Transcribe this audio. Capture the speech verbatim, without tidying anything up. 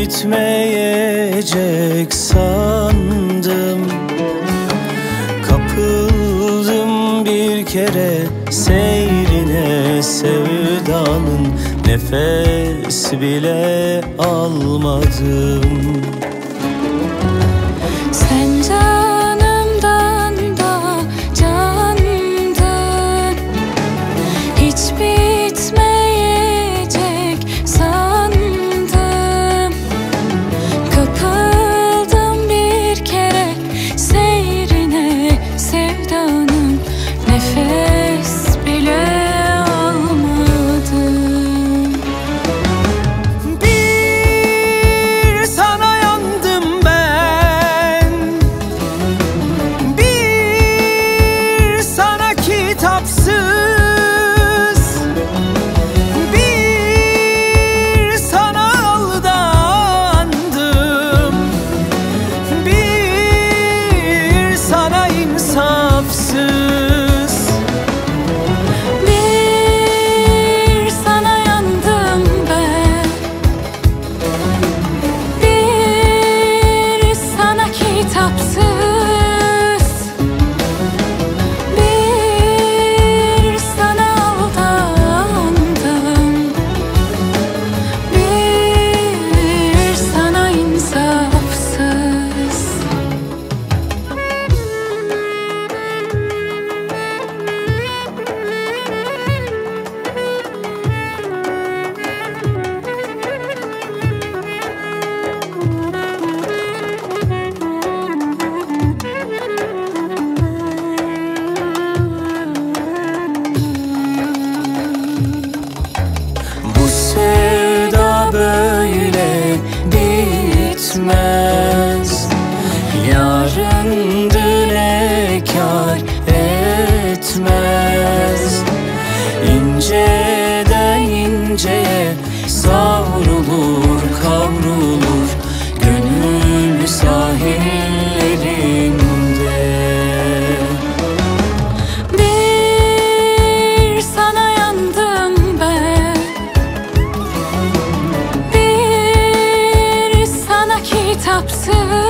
bitmeyecek sandım. Kapıldım bir kere seyrine, sevdanın nefes bile almadım. Sen canımdan da candın, hiç bitmeyecek sandım. Kapıldım bir kere seyrine, sevdanın nefes bile almadım. Bir sana yandım ben, bir sana kitapsız, bir sana aldandım, bir sana insafsız. Bir sana yandım ben, bir sana kitapsız, bir sana aldandım, bir sana insafsız. Bu sevda böyle bitmez. Yarın düne kâr etmez. İnceden inceye savrulur, kavrulur gönül sahillerinde. Bir sana yandım ben, bir sana kitapsız,